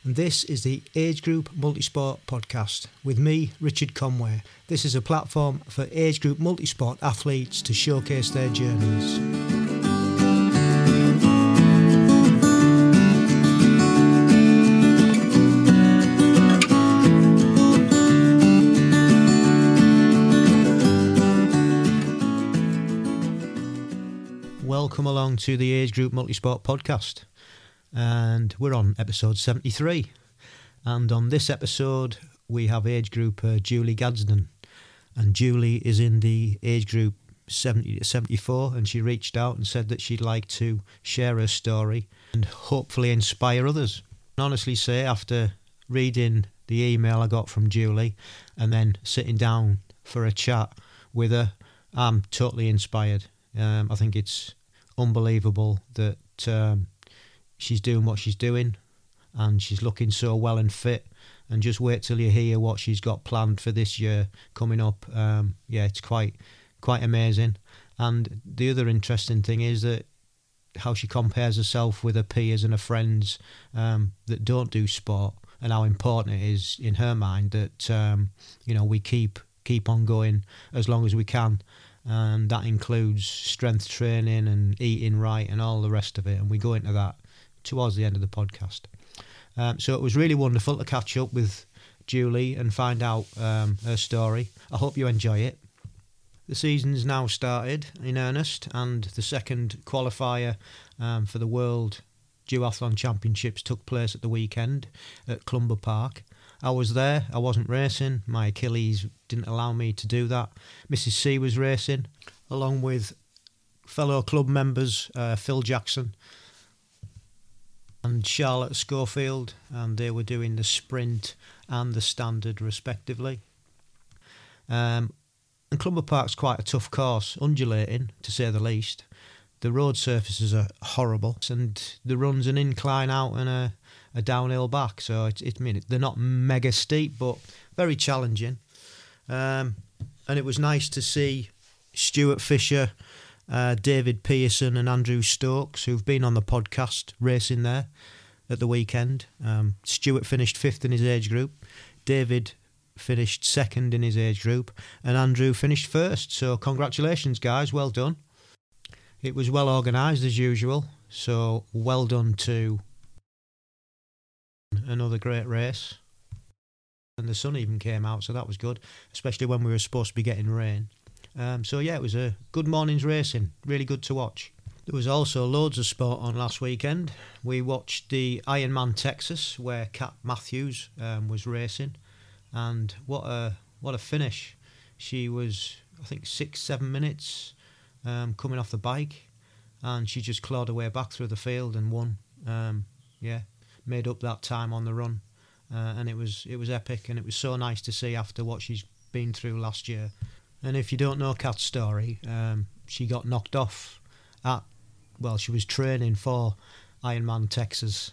and this is the Age Group Multisport Podcast with me, Richard Conway. This is a platform for age group multisport athletes to showcase their journeys. Welcome along to the Age Group Multisport Podcast, and we're on episode 73, and on this episode we have age group Julie Gadsden, and Julie is in the age group 70 to 74, and she reached out and said that she'd like to share her story and hopefully inspire others. I can honestly say, after reading the email I got from Julie and then sitting down for a chat with her, I'm totally inspired. I think it's unbelievable that she's doing what she's doing, and she's looking so well and fit, and just wait till you hear what she's got planned for this year coming up. It's quite amazing. And the other interesting thing is that how she compares herself with her peers and her friends that don't do sport, and how important it is in her mind that we keep on going as long as we can. And that includes strength training and eating right and all the rest of it, and we go into that towards the end of the podcast. So it was really wonderful to catch up with Julie and find out her story. I hope you enjoy it. The season's now started in earnest, and the second qualifier for the World Duathlon Championships took place at the weekend at Clumber Park. I was there. I wasn't racing. My Achilles didn't allow me to do that. Mrs. C was racing, along with fellow club members Phil Jackson and Charlotte Schofield, and they were doing the sprint and the standard respectively. And Clumber Park's quite a tough course, undulating to say the least. The road surfaces are horrible, and the run's an incline out and a downhill back, so they're not mega steep, but very challenging. And it was nice to see Stuart Fisher, David Pearson and Andrew Stokes, who've been on the podcast, racing there at the weekend. Stuart finished 5th in his age group, David finished 2nd in his age group, and Andrew finished 1st. So congratulations, guys, well done. It was well organised as usual, so well done to another great race. And the sun even came out, so that was good, especially when we were supposed to be getting rain. It was a good morning's racing, really good to watch. There was also loads of sport on last weekend. We watched the Ironman Texas, where Kat Matthews was racing, and what a finish. She was, I think, 6-7 minutes coming off the bike, and she just clawed her way back through the field and won. Made up that time on the run, and it was epic, and it was so nice to see after what she's been through last year. And if you don't know Kat's story, she got knocked off she was training for Ironman Texas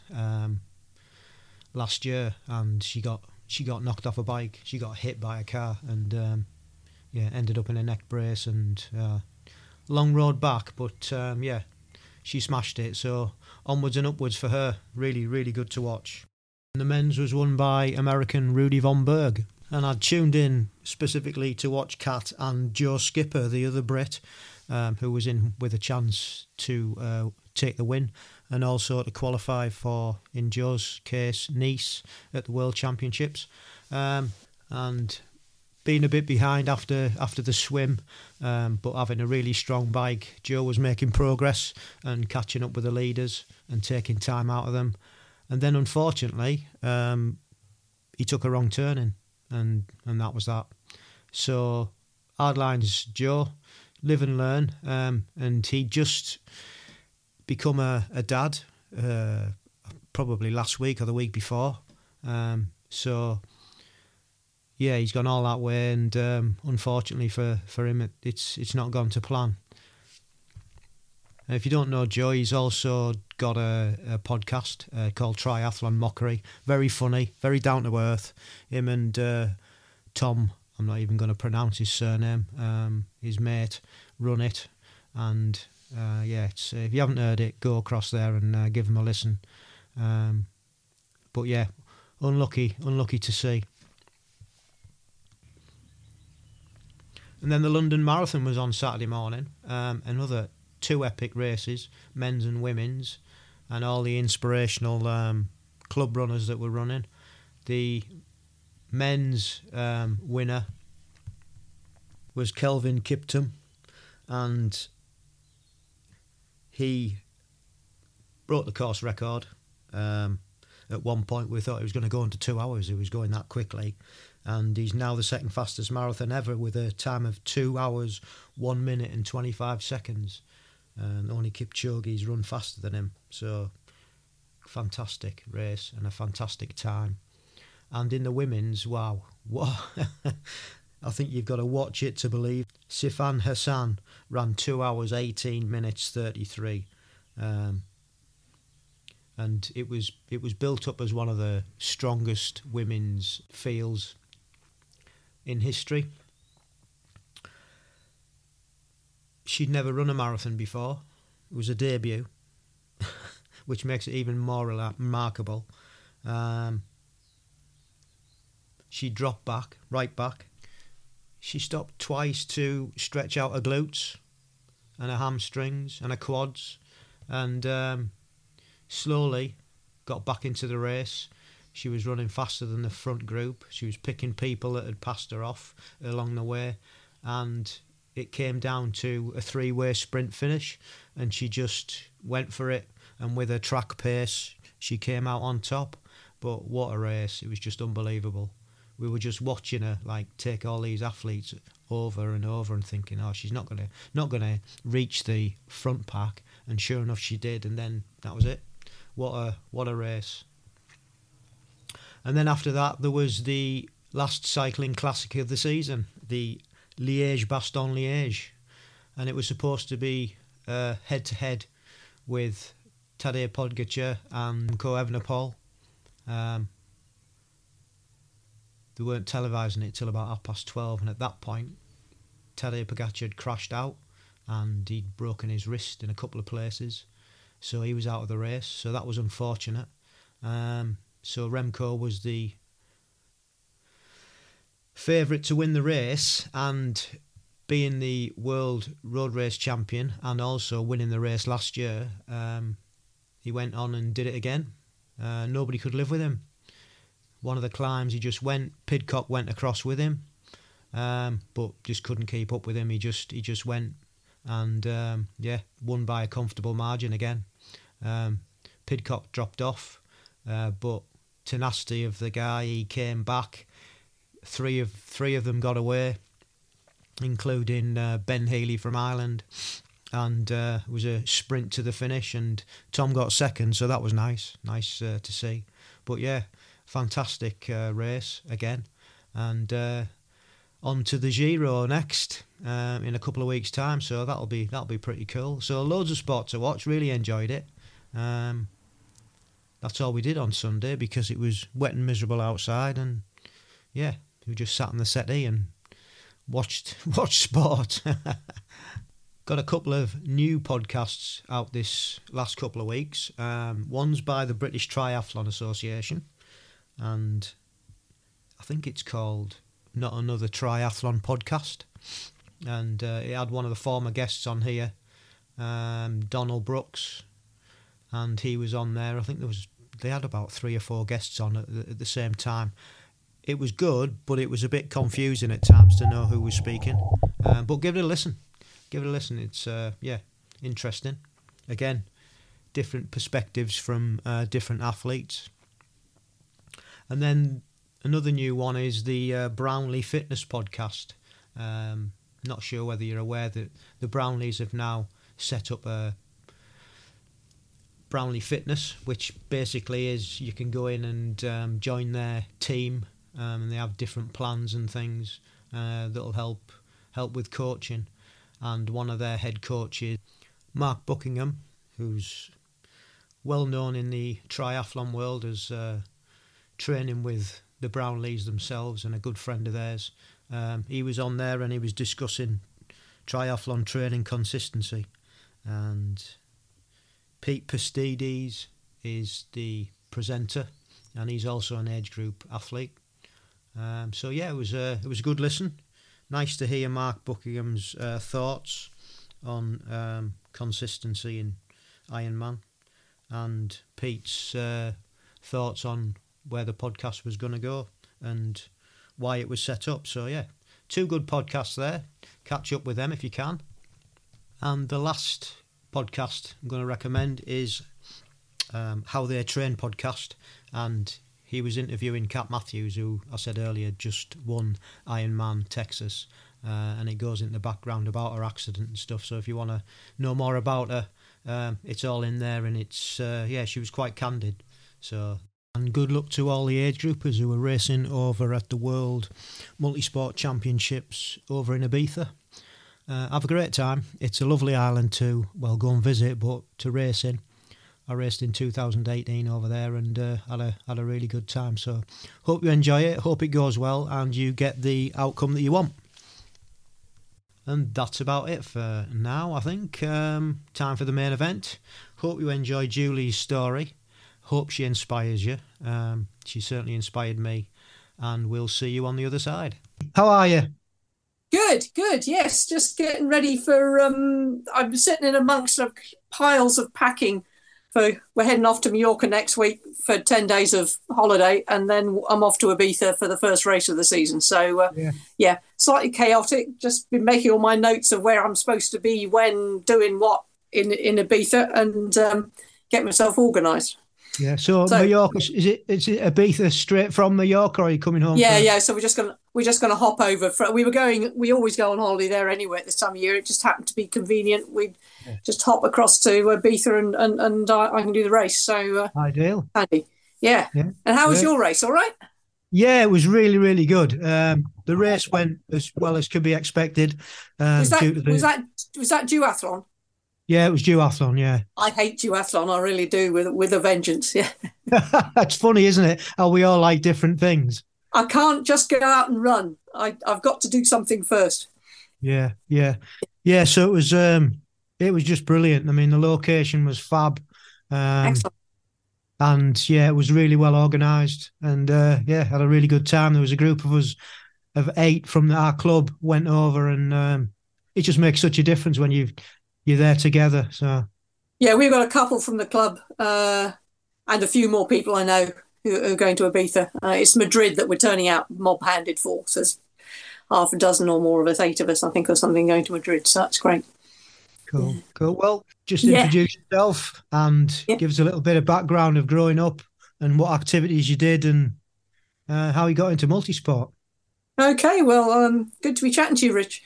last year, and she got knocked off a bike. She got hit by a car and ended up in a neck brace, and long road back, but she smashed it. So onwards and upwards for her. Really, really good to watch. And the men's was won by American Rudy Von Berg, and I'd tuned in specifically to watch Kat and Joe Skipper, the other Brit, who was in with a chance to take the win and also to qualify for, in Joe's case, Nice at the World Championships. And being a bit behind after the swim, but having a really strong bike, Joe was making progress and catching up with the leaders and taking time out of them. And then, unfortunately, he took a wrong turning, and that was that. So, hard lines, Joe, live and learn. And he just become a dad, probably last week or the week before. He's gone all that way, and unfortunately for him, it's not gone to plan. If you don't know Joe, he's also got a podcast called Triathlon Mockery. Very funny, very down to earth. Him and Tom, I'm not even going to pronounce his surname, his mate, run it. And if you haven't heard it, go across there and give them a listen. But yeah, unlucky to see. And then the London Marathon was on Saturday morning. Another 2 epic races, men's and women's, and all the inspirational club runners that were running. The men's winner was Kelvin Kiptum, and he broke the course record. At one point we thought he was going to go into 2 hours. He was going that quickly, and he's now the second fastest marathon ever with a time of 2 hours, 1 minute and 25 seconds. Only Kipchoge's run faster than him. So fantastic race and a fantastic time. And in the women's, wow, what I think you've got to watch it to believe. Sifan Hassan ran 2 hours 18 minutes 33. And it was built up as one of the strongest women's fields in history. She'd never run a marathon before. It was a debut, which makes it even more remarkable. She dropped right back. She stopped twice to stretch out her glutes and her hamstrings and her quads, and slowly got back into the race. She was running faster than the front group. She was picking people that had passed her off along the way, and it came down to a 3-way sprint finish, and she just went for it, and with her track pace she came out on top. But what a race. It was just unbelievable. We were just watching her take all these athletes over and over and thinking, oh, she's not gonna reach the front pack, and sure enough she did, and then that was it. What a race. And then after that there was the last cycling classic of the season, the Liège-Bastogne-Liège, and it was supposed to be head to head with Tadej Pogačar and Remco Evenepoel. They weren't televising it till about 12:30, and at that point Tadej Pogačar had crashed out and he'd broken his wrist in a couple of places, so he was out of the race. So that was unfortunate. So Remco was the favourite to win the race, and being the world road race champion and also winning the race last year, he went on and did it again. Nobody could live with him. One of the climbs he just went, Pidcock went across with him, but just couldn't keep up with him. He just went, and won by a comfortable margin again. Pidcock dropped off, but tenacity of the guy, he came back. Three of them got away, including Ben Healy from Ireland, and it was a sprint to the finish, and Tom got second, so that was nice to see. But yeah, fantastic race again, and on to the Giro next in a couple of weeks' time. So that'll be pretty cool. So loads of sport to watch. Really enjoyed it. That's all we did on Sunday because it was wet and miserable outside, and yeah, we just sat on the settee and watched sport. Got a couple of new podcasts out this last couple of weeks. One's by the British Triathlon Association, and I think it's called Not Another Triathlon Podcast, and it had one of the former guests on here, Donald Brooks, and he was on there. I think they had about 3 or 4 guests on at the same time. It was good, but it was a bit confusing at times to know who was speaking. But give it a listen. It's interesting. Again, different perspectives from different athletes. And then another new one is the Brownlee Fitness podcast. Not sure whether you're aware that the Brownlees have now set up a Brownlee Fitness, which basically is you can go in and join their team, and they have different plans and things that'll help with coaching. And one of their head coaches, Mark Buckingham, who's well known in the triathlon world as training with the Brownlees themselves and a good friend of theirs. He was on there and he was discussing triathlon training consistency. And Pete Pastides is the presenter and he's also an age group athlete. So yeah, it was a good listen. Nice to hear Mark Buckingham's thoughts on consistency in Ironman, and Pete's thoughts on where the podcast was going to go and why it was set up. So yeah, 2 good podcasts there. Catch up with them if you can. And the last podcast I'm going to recommend is How They Train podcast, and he was interviewing Kat Matthews, who I said earlier just won Ironman Texas, and it goes into the background about her accident and stuff. So if you want to know more about her, it's all in there, and it's she was quite candid. So, and good luck to all the age groupers who are racing over at the World Multisport Championships over in Ibiza. Have a great time. It's a lovely island to, well, go and visit, but to race in. I raced in 2018 over there and had a really good time. So hope you enjoy it, hope it goes well and you get the outcome that you want. And that's about it for now, I think. Time for the main event. Hope you enjoy Julie's story. Hope she inspires you. She certainly inspired me. And we'll see you on the other side. How are you? Good. Yes, just getting ready for. I'm sitting in amongst piles of packing. We're heading off to Mallorca next week for 10 days of holiday, and then I'm off to Ibiza for the first race of the season. So, yeah, slightly chaotic. Just been making all my notes of where I'm supposed to be when doing what in Ibiza, and get myself organised. Yeah. So Mallorca, is it Ibiza straight from Mallorca, or are you coming home? Yeah. So we're just gonna hop over. We always go on holiday there anyway at this time of year. It just happened to be convenient. We'd just hop across to Ibiza and I can do the race. So ideal. Handy. Yeah. And how was your race? All right. Yeah, it was really, really good. The race went as well as could be expected. Was that duathlon? Yeah, it was duathlon, yeah. I hate duathlon, I really do, with a vengeance, yeah. It's funny, isn't it, how we all like different things. I can't just go out and run. I've got to do something first. Yeah, so it was just brilliant. I mean, the location was fab. Excellent. And, yeah, it was really well organised. And, had a really good time. There was a group of us of 8 from our club went over, and it just makes such a difference when you're there together. So yeah, we've got a couple from the club and a few more people I know who are going to Ibiza. It's Madrid that we're turning out mob-handed for. So there's half a dozen or more of us, 8 of us, I think, or something, going to Madrid. So that's great. Cool. Well, just introduce yourself and give us a little bit of background of growing up and what activities you did and how you got into multisport. Okay, well, good to be chatting to you, Rich.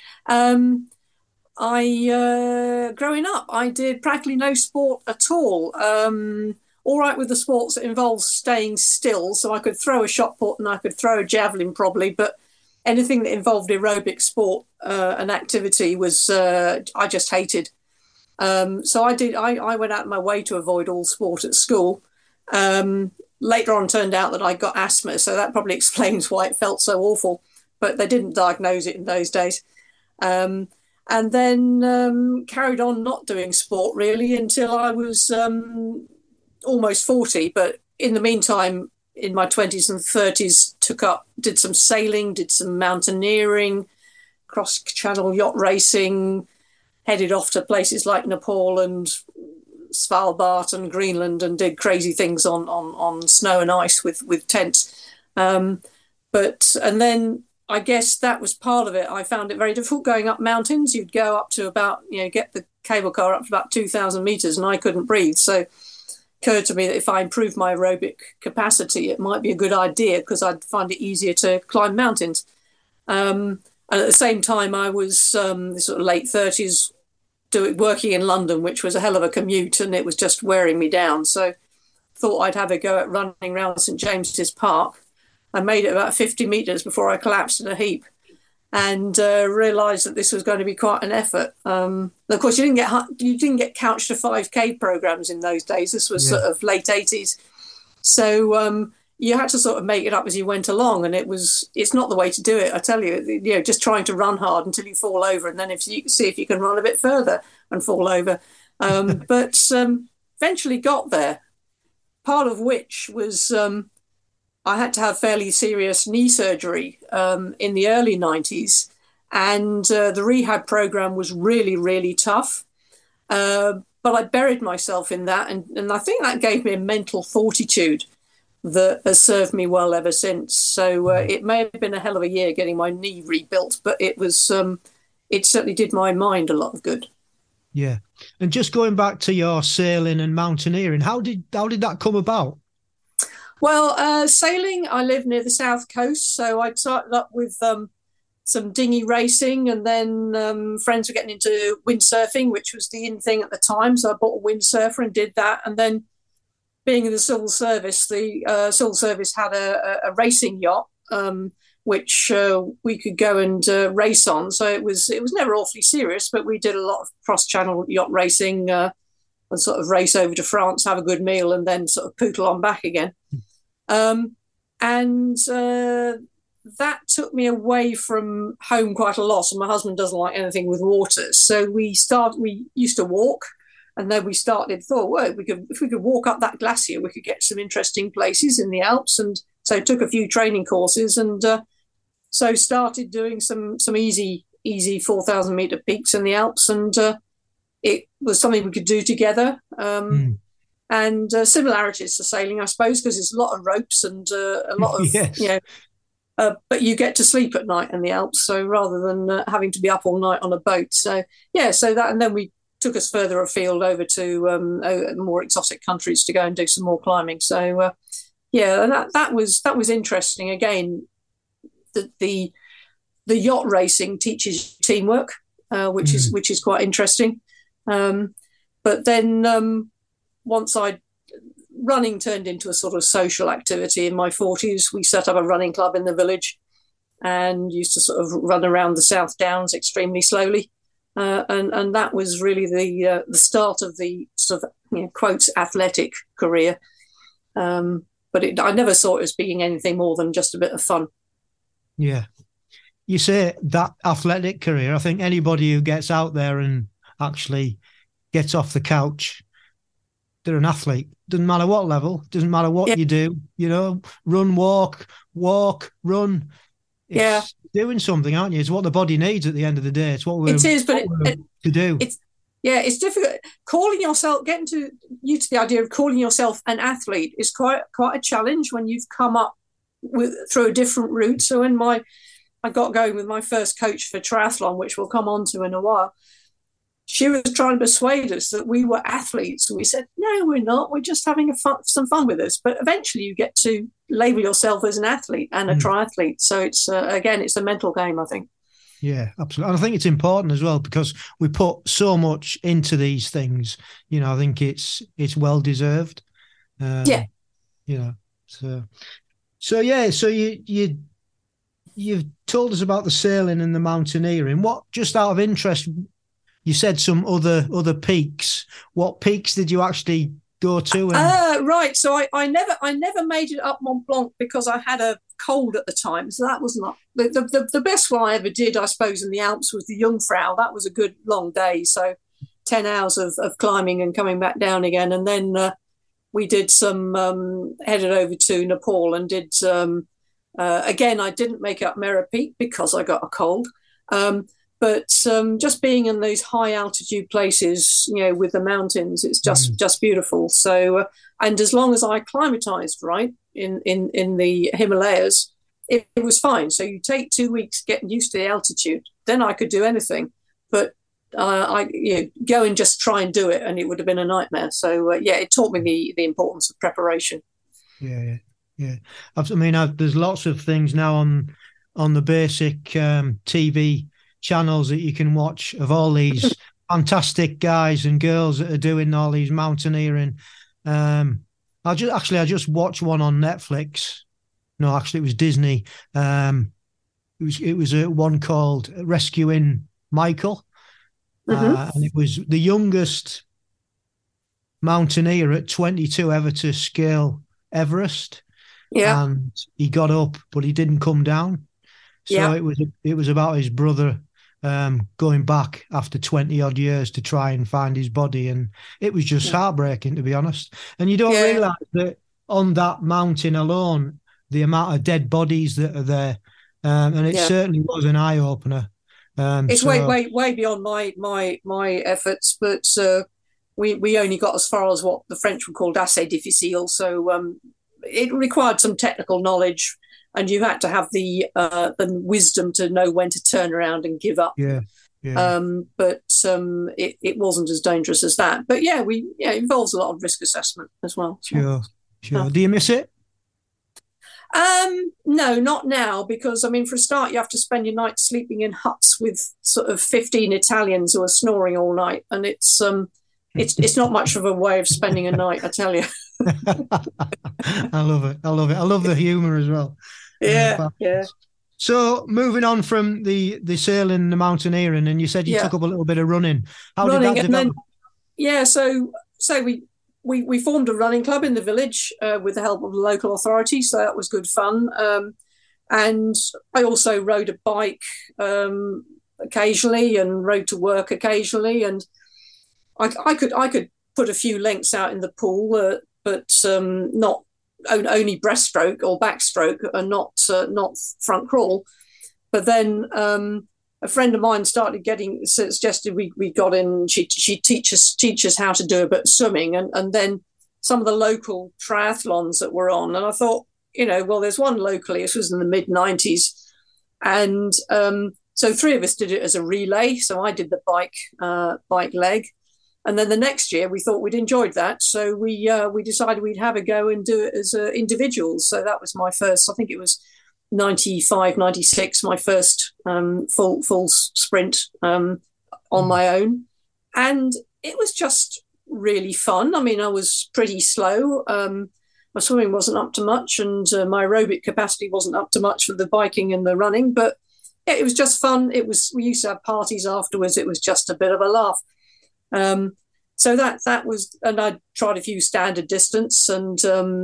Growing up, I did practically no sport at all. All right with the sports that involve staying still, so I could throw a shot put and I could throw a javelin probably, but anything that involved aerobic sport and activity was I just hated. So I went out of my way to avoid all sport at school. Later on, turned out that I got asthma, so that probably explains why it felt so awful. But they didn't diagnose it in those days. And then carried on not doing sport really until I was almost 40. But in the meantime, in my 20s and 30s, did some sailing, did some mountaineering, cross-channel yacht racing, headed off to places like Nepal and Svalbard and Greenland and did crazy things on snow and ice with tents. And then I guess that was part of it. I found it very difficult going up mountains. You'd go up to about, get the cable car up to about 2,000 meters and I couldn't breathe. So it occurred to me that if I improved my aerobic capacity, it might be a good idea because I'd find it easier to climb mountains. And at the same time, I was sort of late 30s working in London, which was a hell of a commute and it was just wearing me down. So thought I'd have a go at running around St James's Park. I made it about 50 metres before I collapsed in a heap and realised that this was going to be quite an effort. Of course, you didn't get couch to 5K programmes in those days. This was sort of late 80s. So you had to sort of make it up as you went along, and it's not the way to do it, I tell you. Just trying to run hard until you fall over, and then see if you can run a bit further and fall over. But eventually got there, part of which was I had to have fairly serious knee surgery in the early 90s. And the rehab program was really, really tough. But I buried myself in that. And I think that gave me a mental fortitude that has served me well ever since. So it may have been a hell of a year getting my knee rebuilt, but it was it certainly did my mind a lot of good. Yeah. And just going back to your sailing and mountaineering, how did that come about? Well, sailing, I live near the south coast, so I started up with some dinghy racing, and then friends were getting into windsurfing, which was the in thing at the time. So I bought a windsurfer and did that. And then being in the civil service, the civil service had a racing yacht, which we could go and race on. So it was never awfully serious, but we did a lot of cross-channel yacht racing and sort of race over to France, have a good meal, and then sort of pootle on back again. And that took me away from home quite a lot. And my husband doesn't like anything with water. So we used to walk, and then we thought, well, if we could walk up that glacier, we could get some interesting places in the Alps. And so took a few training courses, and so started doing some easy 4,000 meter peaks in the Alps. And it was something we could do together. And similarities to sailing, I suppose, because it's a lot of ropes and a lot of, Yes. but you get to sleep at night in the Alps. So rather than having to be up all night on a boat. So, yeah, and then we took us further afield over to more exotic countries to go and do some more climbing. So, that was interesting. Again, the yacht racing teaches teamwork, which is quite interesting. But then once running turned into a sort of social activity in my 40s. We set up a running club in the village and used to sort of run around the South Downs extremely slowly. And that was really the start of the sort of, quotes, athletic career. But I never saw it as being anything more than just a bit of fun. Yeah. You say that athletic career, I think anybody who gets out there and actually gets off the couch, they're an athlete. Doesn't matter what level, doesn't matter what you do, run, walk, run. It's doing something, aren't you? It's what the body needs at the end of the day. It's what we're to do. It's difficult. Getting used to the idea of calling yourself an athlete is quite a challenge when you've come up through a different route. So when I got going with my first coach for triathlon, which we'll come on to in a while, she was trying to persuade us that we were athletes. And we said, no, we're not. We're just having some fun with this. But eventually you get to label yourself as an athlete and a triathlete. So it's, again, it's a mental game, I think. Yeah, absolutely. And I think it's important as well because we put so much into these things. I think it's well deserved. So you've told us about the sailing and the mountaineering. What, just out of interest, you said some other peaks. What peaks did you actually go to? Right. So I never made it up Mont Blanc because I had a cold at the time. So that was not the best one I ever did, I suppose, in the Alps was the Jungfrau. That was a good long day. So 10 hours of climbing and coming back down again. And then we did headed over to Nepal and did, again, I didn't make up Mera Peak because I got a cold. But just being in those high altitude places, with the mountains, it's just beautiful. So, and as long as I acclimatized right in the Himalayas, it was fine. So you take 2 weeks getting used to the altitude, then I could do anything. But go and just try and do it, and it would have been a nightmare. So it taught me the importance of preparation. Yeah. I mean, there's lots of things now on the basic TV channels that you can watch of all these fantastic guys and girls that are doing all these mountaineering. I just watched one on Netflix. No, actually, it was Disney. It was one called Rescuing Michael, and it was the youngest mountaineer at 22 ever to scale Everest. Yeah, and he got up, but he didn't come down. So it was about his brother going back after 20 odd years to try and find his body, and it was just heartbreaking, to be honest. And you don't realize that on that mountain alone, the amount of dead bodies that are there, and it certainly was an eye opener. It's way beyond my efforts, but we only got as far as what the French would call assez difficile. So it required some technical knowledge, and you had to have the wisdom to know when to turn around and give up. Yeah. But it wasn't as dangerous as that. But it involves a lot of risk assessment as well. Sure. Do you miss it? No, not now, because for a start, you have to spend your night sleeping in huts with sort of 15 Italians who are snoring all night, and it's not much of a way of spending a night, I tell you. I love it. I love the humour as well. Yeah. So moving on from the sailing and the mountaineering, and you said you took up a little bit of running. How did that develop? So we formed a running club in the village with the help of the local authorities, so that was good fun. And I also rode a bike occasionally and rode to work occasionally, and I could put a few lengths out in the pool, but not only breaststroke or backstroke, and not front crawl. But then a friend of mine suggested we got in. She teach us how to do a bit of swimming, and then some of the local triathlons that were on. And I thought, there's one locally. This was in the mid-90s, and so three of us did it as a relay. So I did the bike leg. And then the next year, we thought we'd enjoyed that. So we decided we'd have a go and do it as individuals. So that was my first, I think it was 95, 96, my first full sprint on my own. And it was just really fun. I was pretty slow. My swimming wasn't up to much, and my aerobic capacity wasn't up to much for the biking and the running. But it was just fun. We used to have parties afterwards. It was just a bit of a laugh. So that was, and I tried a few standard distance, and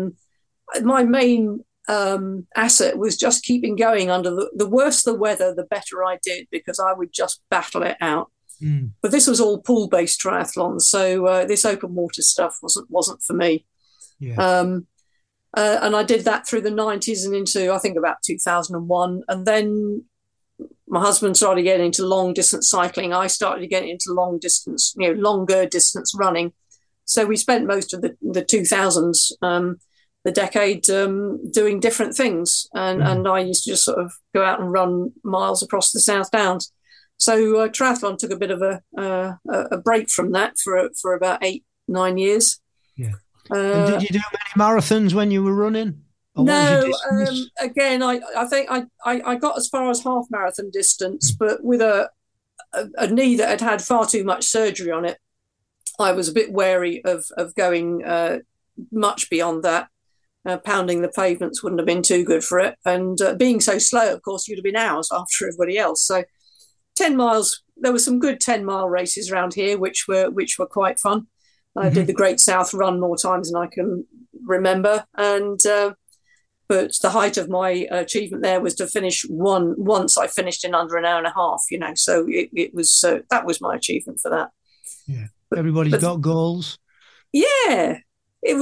my main asset was just keeping going under the worse the weather, the better I did, because I would just battle it out. But this was all pool-based triathlon, so this open water stuff wasn't for me. And I did that through the 90s and into, I think, about 2001, and then my husband started getting into long distance cycling. I started getting into longer distance running. So we spent most of the 2000s, the decade, doing different things. And I used to just sort of go out and run miles across the South Downs. So triathlon took a bit of a break from that for about 8-9 years. Yeah. And did you do many marathons when you were running? No, again, I think I got as far as half marathon distance, but with a knee that had far too much surgery on it, I was a bit wary of going much beyond that. Pounding the pavements wouldn't have been too good for it, and being so slow, of course, you'd have been hours after everybody else. So 10 miles, there were some good 10-mile races around here, which were quite fun. I did the Great South Run more times than I can remember, and but the height of my achievement there was to finish once I finished in under an hour and a half, so it was that was my achievement for that. Yeah, everybody's got goals. Yeah, it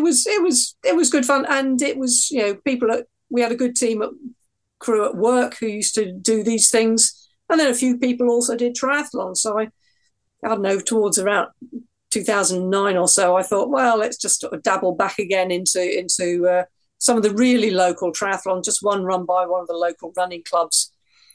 was good fun, and it was we had a good crew at work who used to do these things, and then a few people also did triathlon. So I don't know, towards around 2009 or so, I thought, well, let's just sort of dabble back again into some of the really local triathlon, just one run by one of the local running clubs.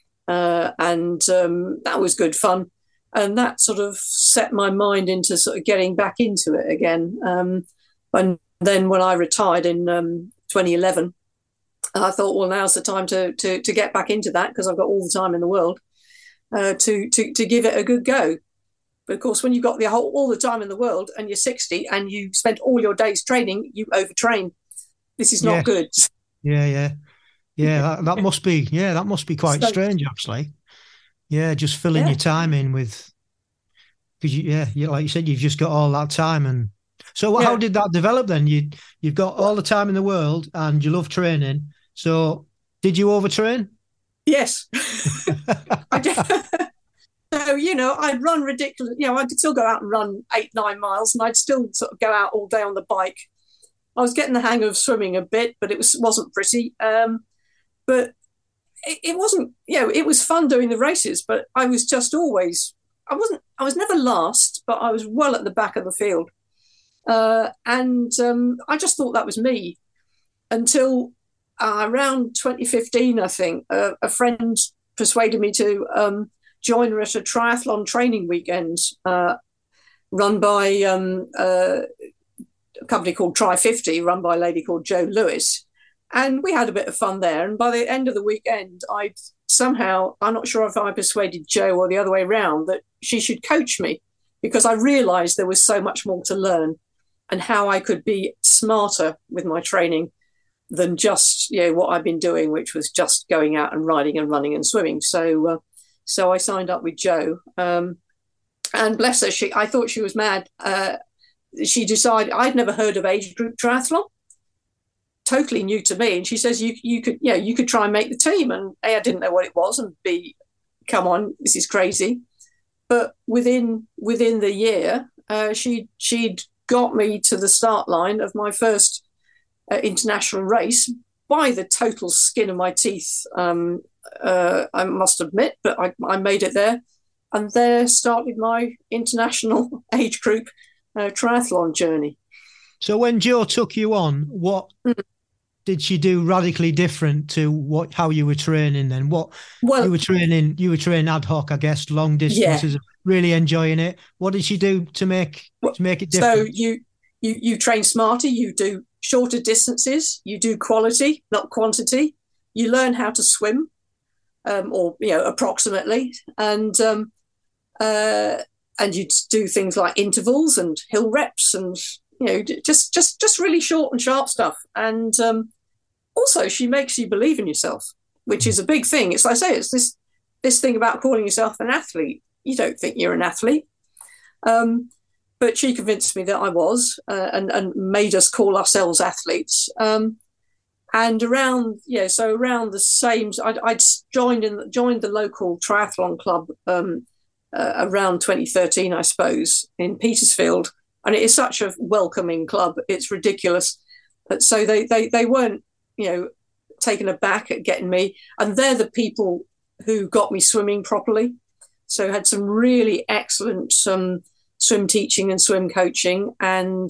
And that was good fun. And that sort of set my mind into sort of getting back into it again. And then when I retired in 2011, I thought, well, now's the time to get back into that, because I've got all the time in the world to give it a good go. But of course, when you've got all the time in the world and you're 60 and you spent all your days training, you overtrain. This is not good. Yeah. That must be quite strange, actually. Yeah, just filling your time in with, because like you said, you've just got all that time. And so, how did that develop then? You've got all the time in the world and you love training. So, did you overtrain? Yes, I did. So, I'd run ridiculous. I could still go out and run 8-9 miles, and I'd still sort of go out all day on the bike. I was getting the hang of swimming a bit, but wasn't pretty. But it wasn't, it was fun doing the races, but I was just always, I was never last, but I was well at the back of the field. And I just thought that was me until around 2015, I think. A friend persuaded me to join her at a triathlon training weekend run by a company called Tri50, run by a lady called Jo Lewis. And we had a bit of fun there. And by the end of the weekend, I'm not sure if I persuaded Jo or the other way around, that she should coach me, because I realized there was so much more to learn and how I could be smarter with my training than just, what I've been doing, which was just going out and riding and running and swimming. So I signed up with Jo. And bless her, I thought she was mad. She decided, I'd never heard of age group triathlon. Totally new to me, and she says you could try and make the team, and A, I didn't know what it was, and B, come on, this is crazy. But within the year, she'd got me to the start line of my first international race by the total skin of my teeth. I must admit, but I made it there, and there started my international age group triathlon journey. So when Jo took you on, what did she do radically different to how you were training then? You were training ad hoc, I guess, long distances, really enjoying it. What did she do to make it different? So you train smarter, you do shorter distances, you do quality, not quantity. You learn how to swim, or approximately, and you do things like intervals and hill reps and just really short and sharp stuff. And also she makes you believe in yourself, which is a big thing. It's like I say, it's this thing about calling yourself an athlete. You don't think you're an athlete. But she convinced me that I was, and made us call ourselves athletes. And around the same, I'd joined the local triathlon club around 2013, I suppose, in Petersfield. And it is such a welcoming club. It's ridiculous. So they weren't, taken aback at getting me. And they're the people who got me swimming properly. So I had some really excellent swim teaching and swim coaching, and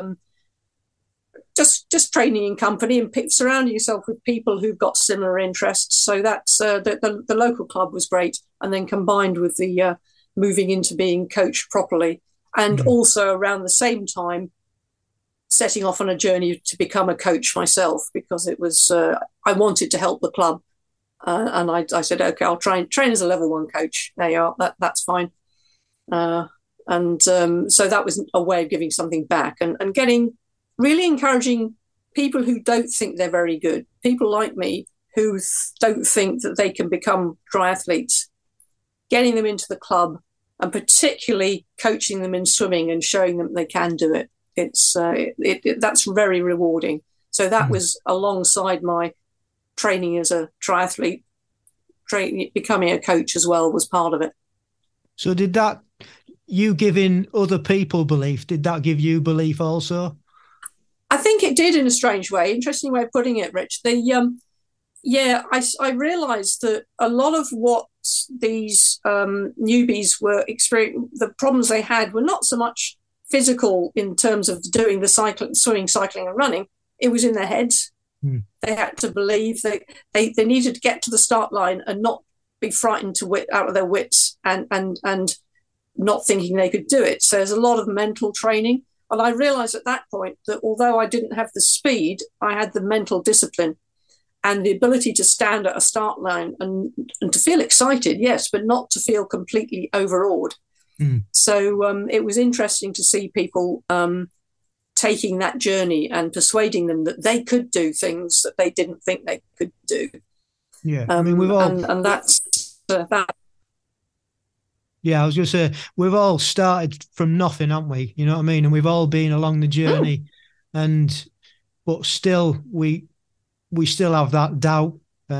just training in company and surrounding yourself with people who've got similar interests. So that's the local club was great. And then combined with the moving into being coached properly. And also around the same time, setting off on a journey to become a coach myself, because it was I wanted to help the club, and I said, okay, I'll train as a level 1 coach. There you are, that's fine. So that was a way of giving something back and really encouraging people who don't think they're very good, people like me who don't think that they can become triathletes, getting them into the club, and particularly coaching them in swimming and showing them they can do it. It's that's very rewarding. So that was alongside my training as a triathlete, becoming a coach as well was part of it. So did that, you giving other people belief, did that give you belief also? I think it did, in a strange way. Interesting way of putting it, Rich. I realised that a lot of what these newbies were experiencing, the problems they had were not so much physical in terms of doing the swimming, cycling and running. It was in their heads. They had to believe that they needed to get to the start line and not be frightened out of their wits and not thinking they could do it. So there's a lot of mental training. And I realised at that point that although I didn't have the speed, I had the mental discipline and the ability to stand at a start line and to feel excited, yes, but not to feel completely overawed. So it was interesting to see people taking that journey and persuading them that they could do things that they didn't think they could do. Yeah, I mean, we've all... And that's that. Yeah, I was going to say, we've all started from nothing, haven't we? You know what I mean? And we've all been along the journey, but still, we still have that doubt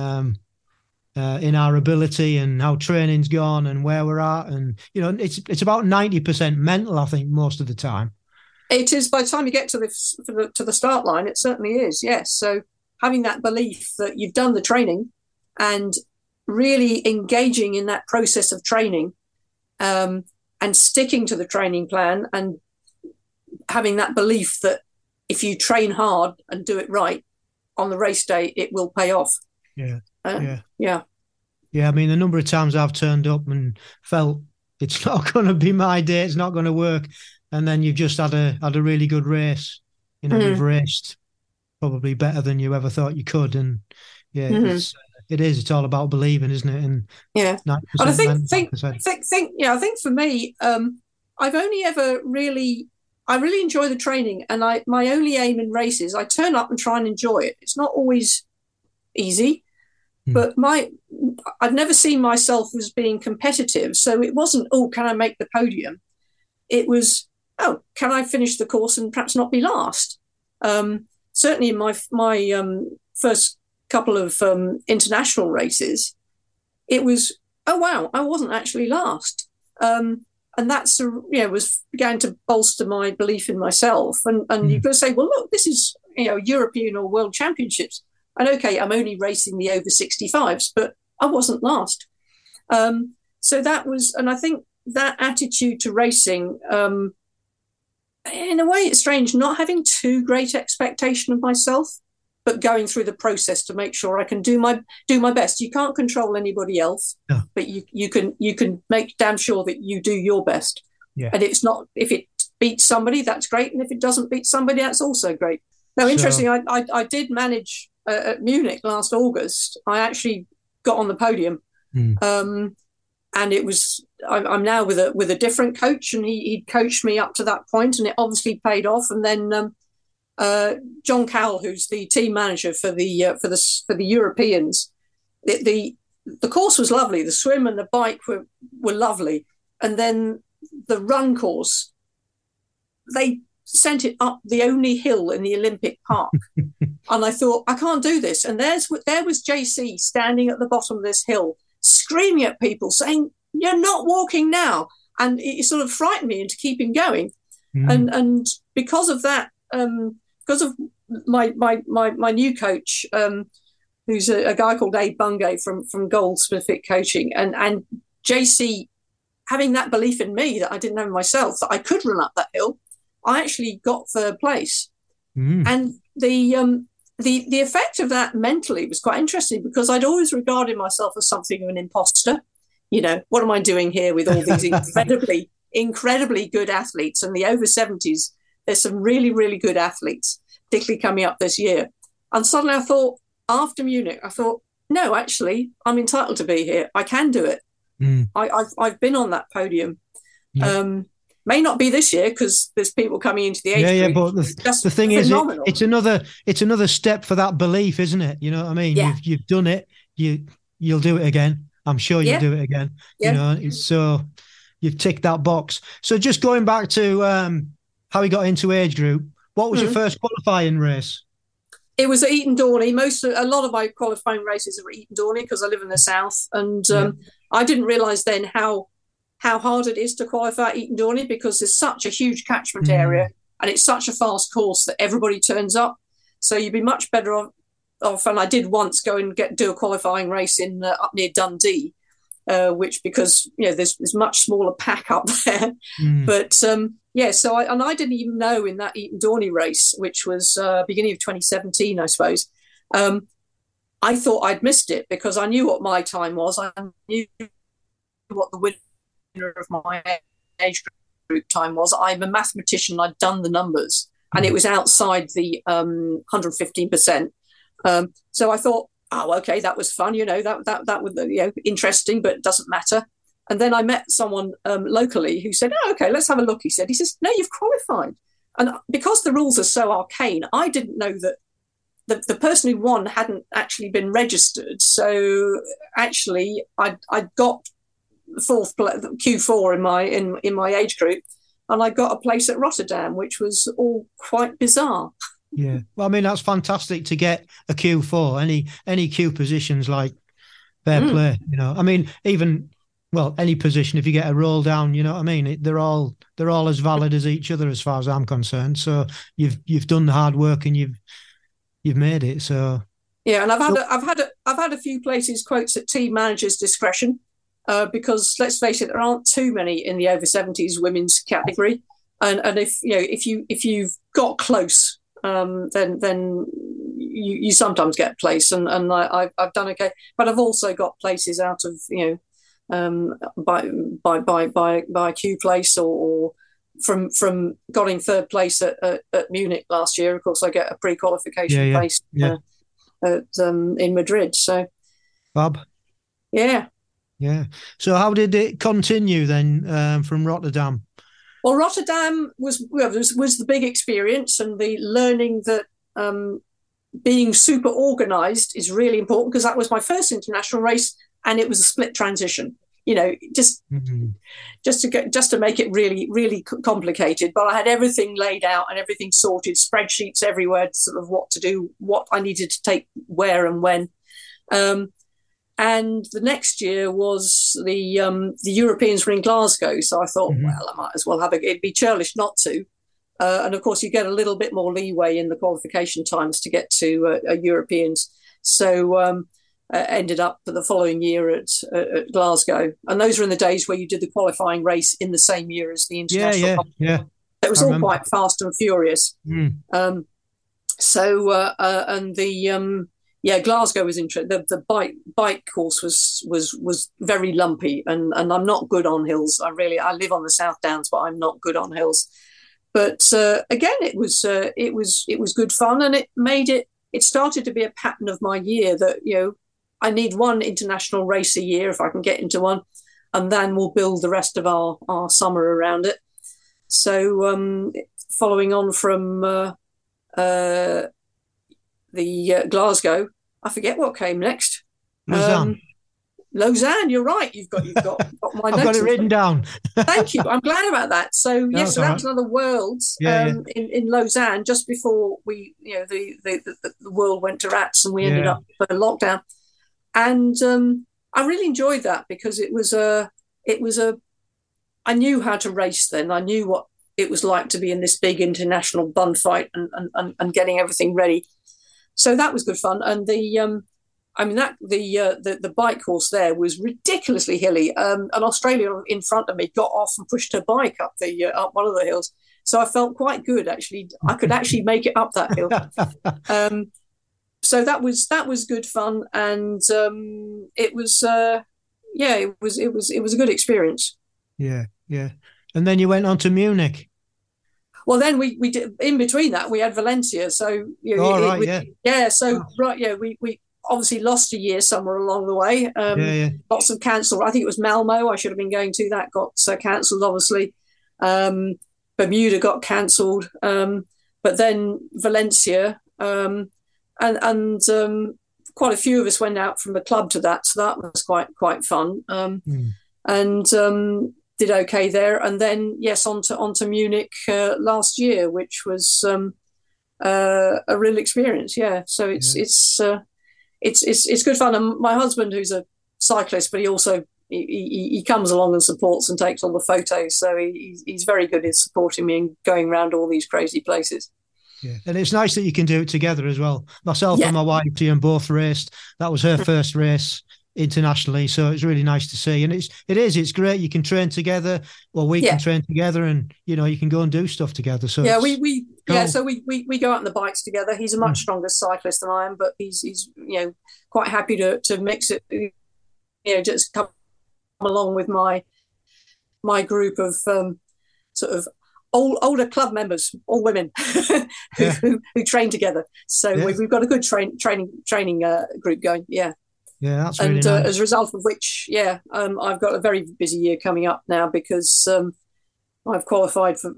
in our ability and how training's gone and where we're at. And, it's about 90% mental, I think, most of the time. It is, by the time you get to the start line, it certainly is, yes. So having that belief that you've done the training and really engaging in that process of training, and sticking to the training plan, and having that belief that if you train hard and do it right on the race day, it will pay off. Yeah. Yeah. I mean, the number of times I've turned up and felt it's not going to be my day, it's not going to work, and then you've just had a really good race. You know, you've raced probably better than you ever thought you could, and it's all about believing, isn't it? And yeah, and I think for me, I've only ever really. I really enjoy the training, and my only aim in races, I turn up and try and enjoy it. It's not always easy, but I've never seen myself as being competitive. So it wasn't, oh, can I make the podium? It was, oh, can I finish the course and perhaps not be last? Certainly in my first couple of international races, it was, oh wow, I wasn't actually last. And that's began to bolster my belief in myself. And you could say, well, look, this is European or World Championships, and okay, I'm only racing the over 65s, but I wasn't last. So that was, and I think that attitude to racing, in a way, it's strange not having too great expectation of myself, but going through the process to make sure I can do my best. You can't control anybody else, but you can make damn sure that you do your best. Yeah. And it's not, if it beats somebody, that's great, and if it doesn't beat somebody, that's also great. Now, interesting, I did manage at Munich last August. I actually got on the podium, and it was. I'm now with a different coach, and he coached me up to that point, and it obviously paid off. And then John Cowell, who's the team manager for the Europeans, the course was lovely. The swim and the bike were lovely, and then the run course, they sent it up the only hill in the Olympic Park, and I thought, I can't do this. And there was JC standing at the bottom of this hill, screaming at people, saying, "You're not walking now," and it sort of frightened me into keeping going. And because of that. Because of my new coach, who's a guy called Abe Bungay from Goldsmith Fit Coaching, and JC having that belief in me that I didn't know myself that I could run up that hill, I actually got third place. And the effect of that mentally was quite interesting, because I'd always regarded myself as something of an imposter. What am I doing here with all these incredibly good athletes, and the over 70s? There's some really, really good athletes, particularly coming up this year. And suddenly I thought, after Munich, no, actually, I'm entitled to be here. I can do it. I've been on that podium. Yeah. May not be this year because there's people coming into the age group. Yeah, but the thing phenomenal. Is, it's another step for that belief, isn't it? You know what I mean? Yeah. You've done it. You'll do it again. I'm sure you'll do it again. Yeah. So you've ticked that box. So just going back to how he got into age group. What was your first qualifying race? It was at Eton Dorney. A lot of my qualifying races are at Eton Dorney because I live in the south, and I didn't realise then how hard it is to qualify at Eton Dorney, because there's such a huge catchment area, and it's such a fast course that everybody turns up. So you'd be much better off. And I did once go and do a qualifying race in up near Dundee, which, because there's much smaller pack up there, but. So I didn't even know in that Eton Dorney race, which was beginning of 2017, I suppose. I thought I'd missed it because I knew what my time was. I knew what the winner of my age group time was. I'm a mathematician. I'd done the numbers, and it was outside the 115%. So I thought, oh, okay, that was fun. That was interesting, but it doesn't matter. And then I met someone locally who said, oh, okay, let's have a look. He says, no, you've qualified. And because the rules are so arcane, I didn't know that the person who won hadn't actually been registered. So actually, I got fourth Q4 in my age group, and I got a place at Rotterdam, which was all quite bizarre. Yeah, well, I mean, that's fantastic to get a Q4. Any Q positions, like fair play. I mean, even Well, any position, if you get a roll down, you know what I mean. They're all as valid as each other, as far as I'm concerned. So you've done the hard work and you've made it. So Yeah, and so I've had a few places quotes at team managers' discretion, because let's face it, there aren't too many in the over 70s women's category, and if you've got close, then you sometimes get a place, and I've done okay, but I've also got places out of by Q place, or from getting third place at Munich last year. Of course, I get a pre-qualification yeah, place. yeah. In Madrid. So, Bob, yeah. yeah. So how did it continue then from Rotterdam? Well, Rotterdam was the big experience, and the learning that being super organised is really important, because that was my first international race, and it was a split transition. Just to make it really, really complicated. But I had everything laid out and everything sorted, spreadsheets everywhere, sort of what to do, what I needed to take where and when. And the next year was the Europeans were in Glasgow, so I thought, well, I might as well it'd be churlish not to. And of course, you get a little bit more leeway in the qualification times to get to Europeans. So ended up for the following year at Glasgow. And those were in the days where you did the qualifying race in the same year as the international. Yeah. It was all quite fast and furious. And Glasgow was interesting. The bike course was very lumpy, and I'm not good on hills. I live on the South Downs, but I'm not good on hills. But again, it was good fun, and it started to be a pattern of my year that I need one international race a year if I can get into one, and then we'll build the rest of our summer around it. So following on from the Glasgow, I forget what came next. Lausanne, you're right. You've got my notes. I've got it written down. Thank you. I'm glad about that. So yes, so that was another Worlds in Lausanne just before the world went to rats and we ended up in lockdown. And I really enjoyed that, because it was I knew how to race then. I knew what it was like to be in this big international bun fight and getting everything ready. So that was good fun. And the bike course there was ridiculously hilly. An Australian in front of me got off and pushed her bike up one of the hills. So I felt quite good, actually. I could actually make it up that hill. So that was good fun, and it was a good experience. Yeah. And then you went on to Munich. Well, then we did, in between that we had Valencia. So we obviously lost a year somewhere along the way. Lots of cancelled. I think it was Malmo. I should have been going to that. Got cancelled, obviously. Bermuda got cancelled, but then Valencia. And quite a few of us went out from the club to that, so that was quite fun. And did okay there, and then on to Munich last year, which was a real experience. Yeah, so it's good fun. And my husband, who's a cyclist, but he comes along and supports and takes all the photos, so he's very good in supporting me and going around all these crazy places. Yeah, and it's nice that you can do it together as well. Myself and my wife, Ian, both raced. That was her first race internationally, so it's really nice to see. And it's great. You can train together. Well, we can train together, and you can go and do stuff together. So we go out on the bikes together. He's a much stronger cyclist than I am, but he's quite happy to mix it. Just come along with my group of sort of older club members, all women who train together. So we've got a good training group going. Yeah, that's really nice. As a result of which, I've got a very busy year coming up now, because I've qualified for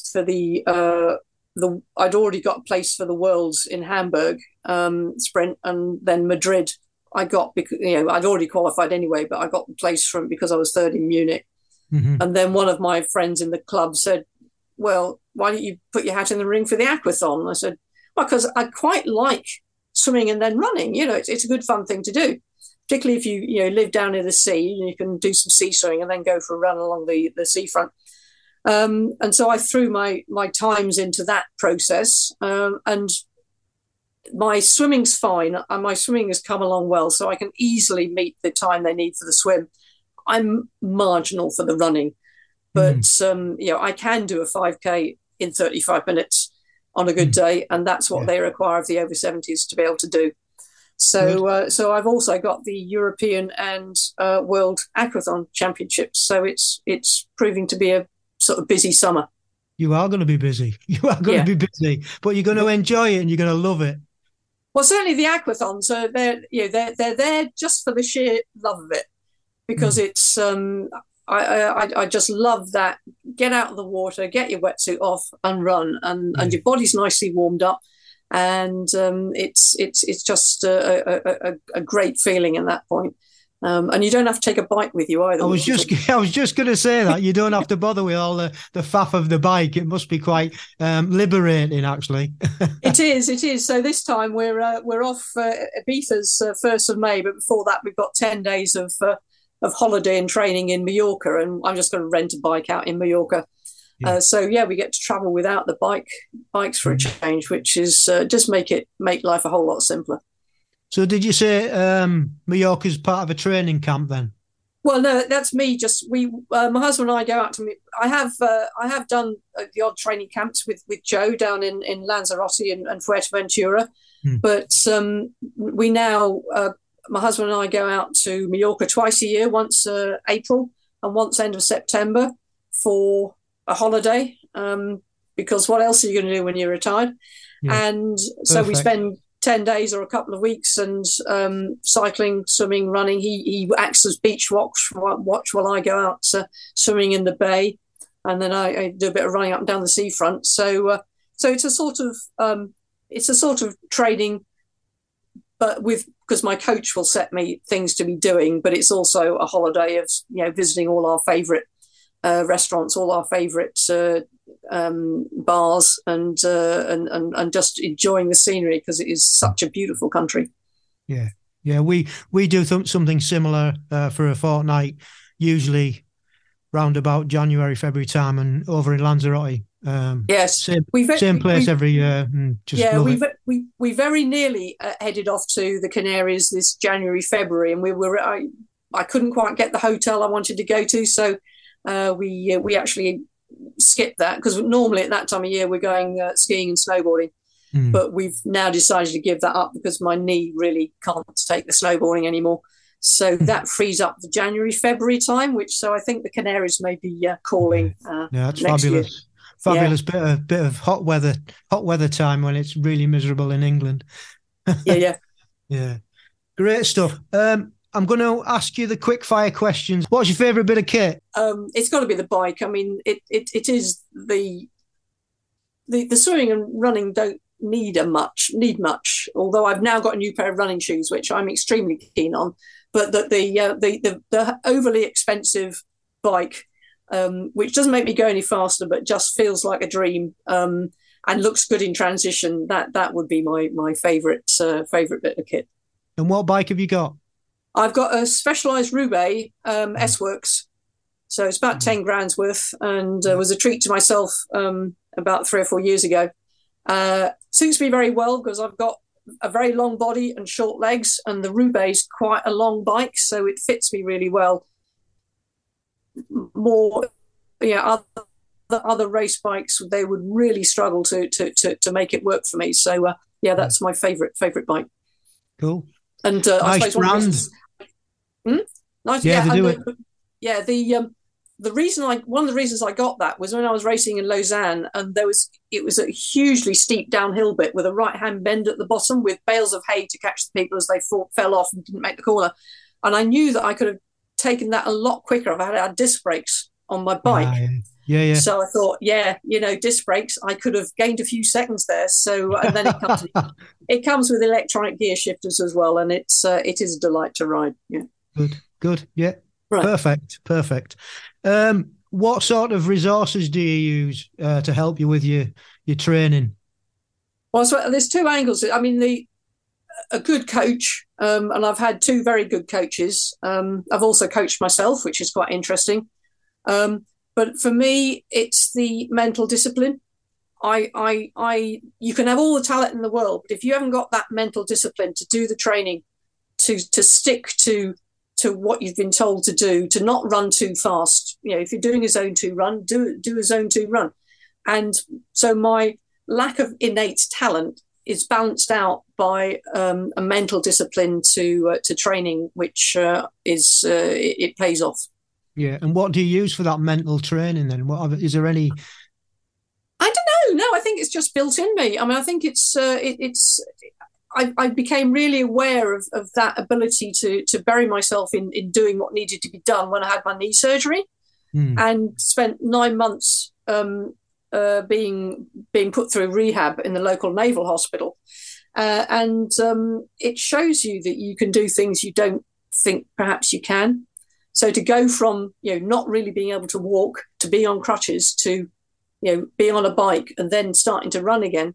I'd already got a place for the Worlds in Hamburg sprint, and then Madrid. I got, because I'd already qualified anyway, but I got the place because I was third in Munich. And then one of my friends in the club said, well, why don't you put your hat in the ring for the aquathon? And I said, well, because I quite like swimming and then running. It's a good fun thing to do. particularly if you live down near the sea, you can do some sea swimming and then go for a run along the seafront. And so I threw my times into that process, and my swimming's fine, and my swimming has come along well, so I can easily meet the time they need for the swim. I'm marginal for the running, but I can do a 5K in 35 minutes on a good day, and that's what they require of the over 70s to be able to do. So, so I've also got the European and World Aquathon Championships. So it's proving to be a sort of busy summer. You are going to be busy. You are going to be busy, but you're going to enjoy it and you're going to love it. Well, certainly the aquathons are they're there just for the sheer love of it, because it's I just love that. Get out of the water, get your wetsuit off, and run, and your body's nicely warmed up, and it's just a great feeling at that point. And you don't have to take a bike with you either. I was just going to say that you don't have to bother with all the faff of the bike. It must be quite liberating, actually. It is. So this time we're off Ibiza's 1st of May, but before that we've got 10 days of holiday and training in Mallorca, and I'm just going to rent a bike out in Mallorca. So we get to travel without the bikes for a change, which is just make life a whole lot simpler. So did you say Mallorca's part of a training camp then? Well, no, that's me. My husband and I go out to. I have done the odd training camps with Joe down in Lanzarote and Fuerteventura, but we now my husband and I go out to Mallorca twice a year, once April and once end of September for a holiday. Because what else are you going to do when you're retired? Yeah. And so we spend 10 days or a couple of weeks and cycling, swimming, running. He acts as beach watch while I go out swimming in the bay, and then I do a bit of running up and down the seafront. So it's a sort of training, but because my coach will set me things to be doing, but it's also a holiday of visiting all our favourite restaurants, all our favourite bars, and just enjoying the scenery, because it is such a beautiful country. Yeah. We do something similar for a fortnight, usually round about January, February time, and over in Lanzarote. Yes, same place every year. We very nearly headed off to the Canaries this January, February, and I couldn't quite get the hotel I wanted to go to, so we actually skipped that, because normally at that time of year we're going skiing and snowboarding, but we've now decided to give that up because my knee really can't take the snowboarding anymore. So that frees up the January, February time, so I think the Canaries may be calling. It's next fabulous. Year. Fabulous bit of hot weather time when it's really miserable in England. Yeah. Great stuff. I'm going to ask you the quick fire questions. What's your favourite bit of kit? It's got to be the bike. I mean, it is the swimming and running don't need much. Although I've now got a new pair of running shoes, which I'm extremely keen on. But the overly expensive bike, which doesn't make me go any faster, but just feels like a dream, and looks good in transition. That would be my favourite bit of kit. And what bike have you got? I've got a Specialized Roubaix S-Works, so it's about 10 grand's worth, and was a treat to myself about 3 or 4 years ago. Suits me very well because I've got a very long body and short legs, and the Roubaix is quite a long bike, so it fits me really well. Other race bikes, they would really struggle to make it work for me. So that's my favourite bike. Cool. And nice I suppose brand. Nice, one of the reasons I got that was when I was racing in Lausanne, and it was a hugely steep downhill bit with a right-hand bend at the bottom with bales of hay to catch the people as they fell off and didn't make the corner. And I knew that I could have taken that a lot quicker if I had disc brakes on my bike. Yeah. So I thought, disc brakes, I could have gained a few seconds there. So and then it comes with electronic gear shifters as well, and it is a delight to ride. Yeah. Good. Yeah. Right. Perfect. What sort of resources do you use to help you with your training? Well, so there's two angles. I mean, a good coach, and I've had two very good coaches. I've also coached myself, which is quite interesting. But for me, it's the mental discipline. You can have all the talent in the world, but if you haven't got that mental discipline to do the training, to stick to what you've been told to do, to not run too fast. If you're doing a zone 2 run, do a zone 2 run. And so my lack of innate talent is balanced out by a mental discipline to training, which it pays off. Yeah, and what do you use for that mental training then? Is there any? I don't know. No, I think it's just built in me. I mean, I think I became really aware of that ability to bury myself in doing what needed to be done when I had my knee surgery, and spent 9 months being put through rehab in the local naval hospital. And it shows you that you can do things you don't think perhaps you can. So to go from not really being able to walk to be on crutches to being on a bike and then starting to run again,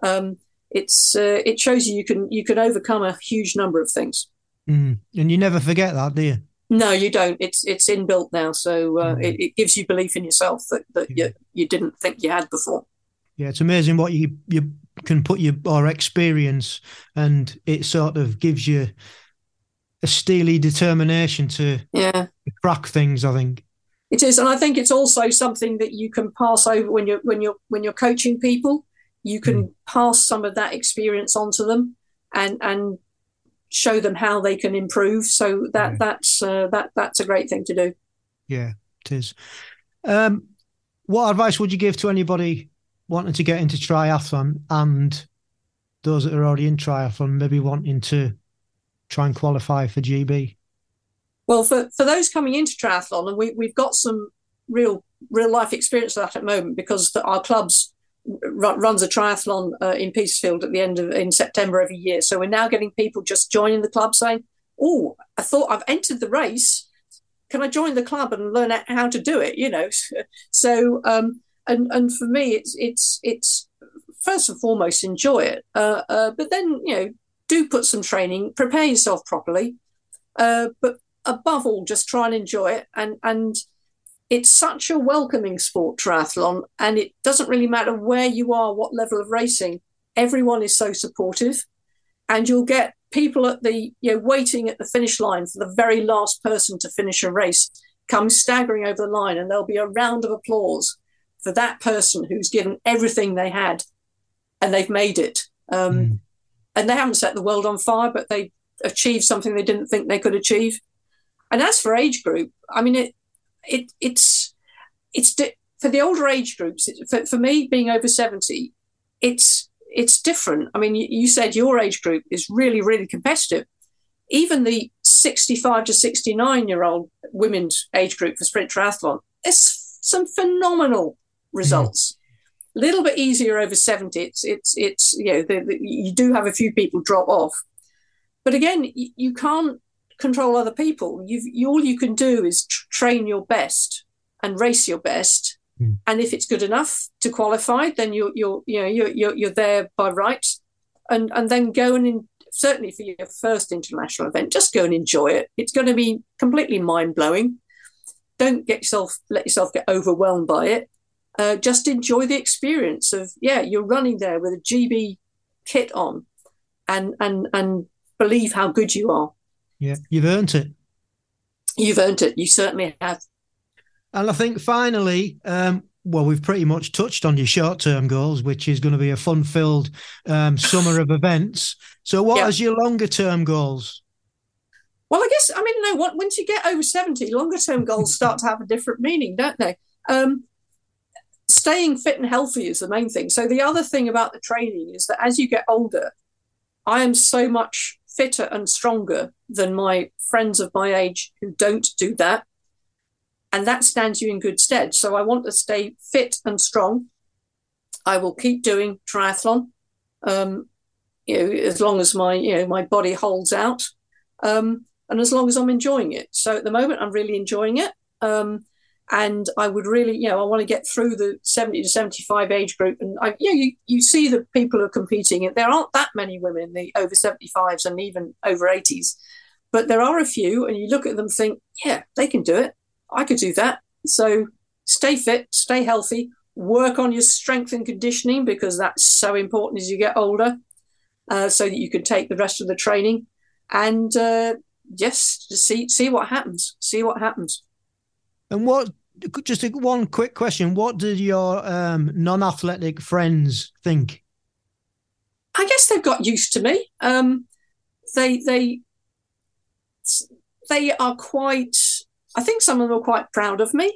it shows you can overcome a huge number of things. And you never forget that, do you? No, you don't. It's inbuilt now, so it gives you belief in yourself that you didn't think you had before. Yeah, it's amazing what you can put or experience, and it sort of gives you a steely determination to crack things, I think. It is, and I think it's also something that you can pass over when you're coaching people. You can pass some of that experience onto them and show them how they can improve. So that's a great thing to do. Yeah, it is. What advice would you give to anybody wanting to get into triathlon and those that are already in triathlon, maybe wanting to try and qualify for GB? Well, for those coming into triathlon, and we've got some real life experience of that at the moment, because our clubs runs a triathlon in Petersfield in September every year. So we're now getting people just joining the club saying, "Oh, I thought I've entered the race. Can I join the club and learn how to do it?" So and for me, it's first and foremost enjoy it, but then do put some training, prepare yourself properly, but above all, just try and enjoy it. And it's such a welcoming sport, triathlon, and it doesn't really matter where you are, what level of racing. Everyone is so supportive, and you'll get people at the waiting at the finish line for the very last person to finish a race come staggering over the line, and there'll be a round of applause for that person who's given everything they had, and they've made it. And they haven't set the world on fire, but they achieved something they didn't think they could achieve. And as for age group, I mean, it's for the older age groups. For me, being over 70, it's different. I mean, you said your age group is really, really competitive. Even the 65 to 69-year-old women's age group for sprint triathlon, there's some phenomenal results. A little bit easier over 70. It's you do have a few people drop off, but again, you can't control other people. All you can do is train your best and race your best, and if it's good enough to qualify, then you're there by right, and then go and certainly for your first international event, just go and enjoy it. It's going to be completely mind blowing. Don't let yourself get overwhelmed by it. Just enjoy the experience of you're running there with a GB kit on, and believe how good you are. Yeah, you've earned it. You've earned it. You certainly have. And I think finally, we've pretty much touched on your short-term goals, which is going to be a fun-filled summer of events. So what is your longer-term goals? Well, I guess, once you get over 70, longer-term goals start to have a different meaning, don't they? Staying fit and healthy is the main thing. So the other thing about the training is that as you get older, I am so much fitter and stronger than my friends of my age who don't do that. And that stands you in good stead. So I want to stay fit and strong. I will keep doing triathlon, as long as my body holds out, and as long as I'm enjoying it. So at the moment, I'm really enjoying it. And I would really, I want to get through the 70 to 75 age group. And you see the people who are competing. There aren't that many women in the over 75s and even over 80s, but there are a few. And you look at them and think, yeah, they can do it. I could do that. So stay fit, stay healthy, work on your strength and conditioning, because that's so important as you get older, so that you can take the rest of the training, and just see what happens. See what happens. And just one quick question: what did your non-athletic friends think? I guess they've got used to me. They are quite. I think some of them are quite proud of me,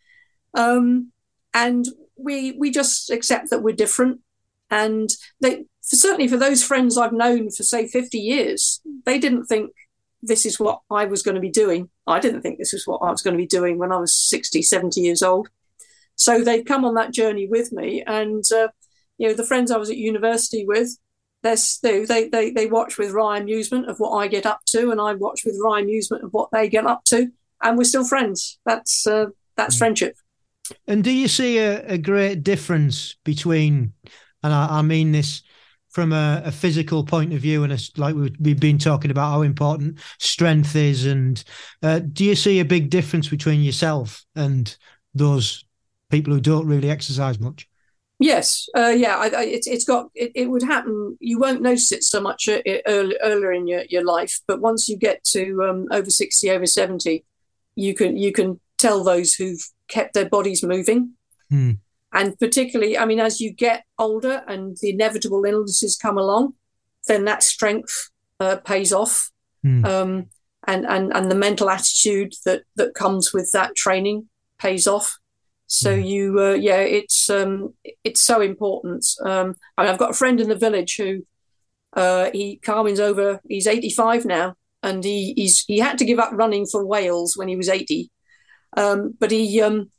and we just accept that we're different. And certainly for those friends I've known for, say, 50 years, they didn't think this is what I was going to be doing. I didn't think this was what I was going to be doing when I was 60, 70 years old. So they've come on that journey with me. And, the friends I was at university with, they watch with wry amusement of what I get up to, and I watch with wry amusement of what they get up to. And we're still friends. That's friendship. And do you see a great difference between, and I mean this from a physical point of view, and like we've been talking about how important strength is, and do you see a big difference between yourself and those people who don't really exercise much? Yes, it would happen. You won't notice it so much earlier in your life, but once you get to over 60, over 70, you can tell those who've kept their bodies moving. And particularly, as you get older and the inevitable illnesses come along, then that strength pays off. And the mental attitude that comes with that training pays off. So it's so important. I've got a friend in the village who Carmen's over. He's 85 now, and he had to give up running for Wales when he was 80. But he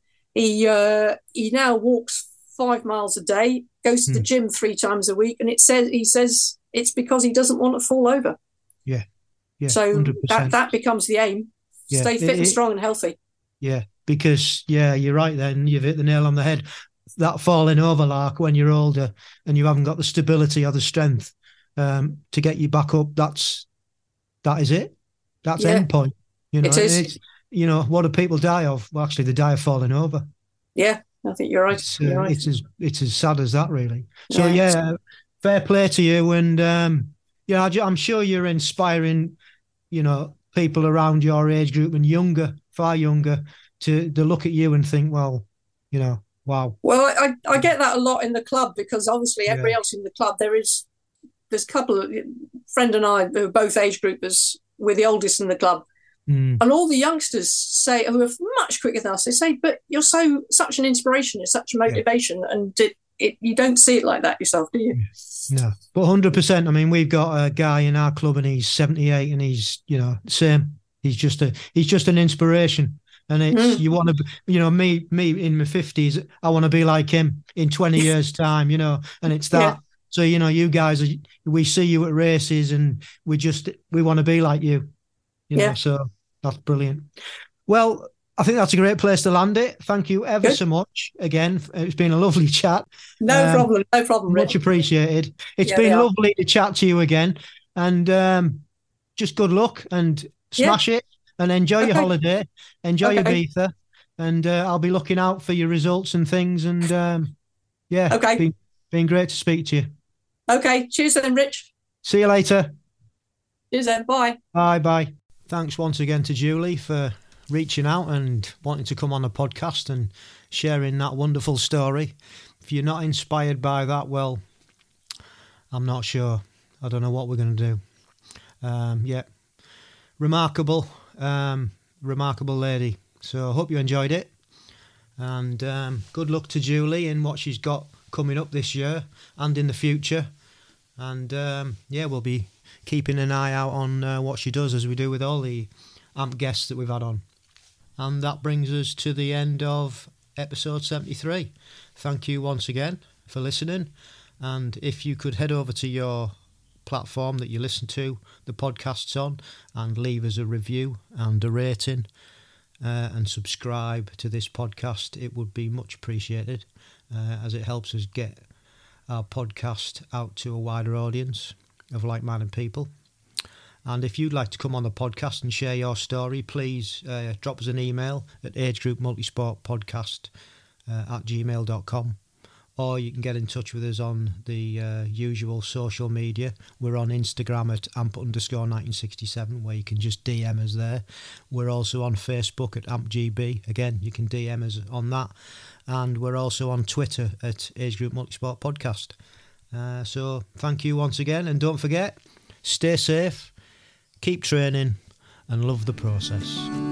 now walks 5 miles a day, goes to the gym 3 times a week, and he says it's because he doesn't want to fall over. Yeah. So 100%. that becomes the aim. Yeah. Stay fit and strong and healthy. Yeah, because you're right. Then you've hit the nail on the head. That falling over, like when you're older and you haven't got the stability or the strength to get you back up. That is it. That's end point. It is. What do people die of? Well, actually, they die of falling over. Yeah, I think you're right. It's as sad as that, really. So fair play to you, and I'm sure you're inspiring, people around your age group and younger, far younger, to look at you and think, well, wow. Well, I get that a lot in the club, because obviously everybody else in the club, there's a couple of friend and I who are both age groupers. We're the oldest in the club. And all the youngsters say, who are much quicker than us, they say, but you're such an inspiration, you're such a motivation, and you don't see it like that yourself, do you? No, but 100%. We've got a guy in our club, and he's 78, and he's same. He's just an inspiration, and it's you want to, me in my 50s, I want to be like him in 20 years' time, and it's that. Yeah. So you guys, we see you at races, and we want to be like you, So. That's brilliant. Well, I think that's a great place to land it. Thank you ever so much again. It's been a lovely chat. No problem, Much appreciated. It's been lovely to chat to you again. And just good luck, and smash it, and enjoy your holiday. Enjoy your Ibiza. And I'll be looking out for your results and things. And been great to speak to you. Okay, cheers then, Rich. See you later. Cheers then, bye. Bye. Thanks once again to Julie for reaching out and wanting to come on the podcast and sharing that wonderful story. If you're not inspired by that, well, I'm not sure. I don't know what we're going to do. Remarkable lady. So I hope you enjoyed it. And good luck to Julie in what she's got coming up this year and in the future. And we'll be keeping an eye out on what she does, as we do with all the AMP guests that we've had on. And that brings us to the end of episode 73. Thank you once again for listening. And if you could head over to your platform that you listen to the podcasts on and leave us a review and a rating, and subscribe to this podcast, it would be much appreciated, as it helps us get our podcast out to a wider audience of like-minded people. And if you'd like to come on the podcast and share your story, please drop us an email at agegroupmultisportpodcast@gmail.com, or you can get in touch with us on the usual social media. We're on Instagram at amp_1967, where you can just DM us there. We're also on Facebook at ampgb. Again, you can DM us on that. And we're also on Twitter at Age Group Multisport Podcast. So thank you once again, and don't forget, stay safe, keep training, and love the process.